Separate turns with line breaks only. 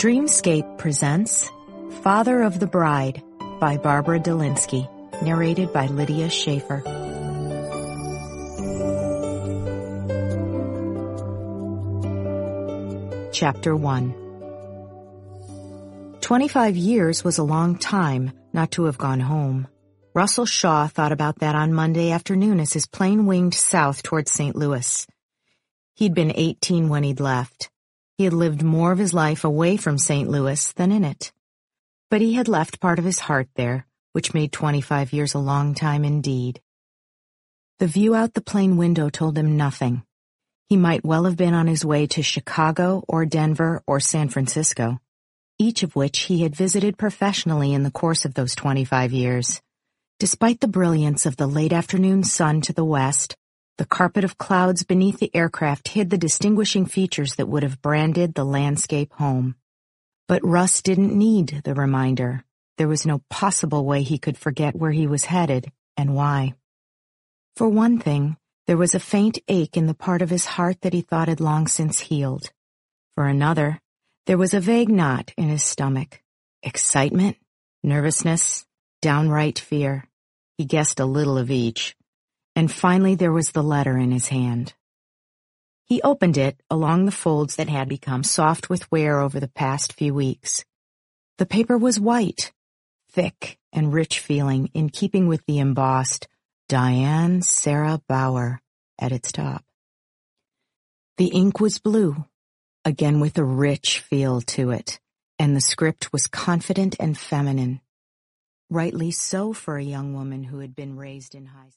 Dreamscape presents Father of the Bride by Barbara Delinsky, narrated by Lydia Schaefer. Chapter 1. 25 years was a long time not to have gone home. Russell Shaw thought about that on Monday afternoon as his plane winged south towards St. Louis. He'd been 18 when he'd left. He had lived more of his life away from St. Louis than in it. But he had left part of his heart there, which made 25 years a long time indeed. The view out the plane window told him nothing. He might well have been on his way to Chicago or Denver or San Francisco, each of which he had visited professionally in the course of those 25 years. Despite the brilliance of the late afternoon sun to the west, the carpet of clouds beneath the aircraft hid the distinguishing features that would have branded the landscape home. But Russ didn't need the reminder. There was no possible way he could forget where he was headed and why. For one thing, there was a faint ache in the part of his heart that he thought had long since healed. For another, there was a vague knot in his stomach. Excitement, nervousness, downright fear. He guessed a little of each. And finally there was the letter in his hand. He opened it along the folds that had become soft with wear over the past few weeks. The paper was white, thick and rich feeling, in keeping with the embossed Diane Sarah Bauer at its top. The ink was blue, again with a rich feel to it, and the script was confident and feminine. Rightly so for a young woman who had been raised in high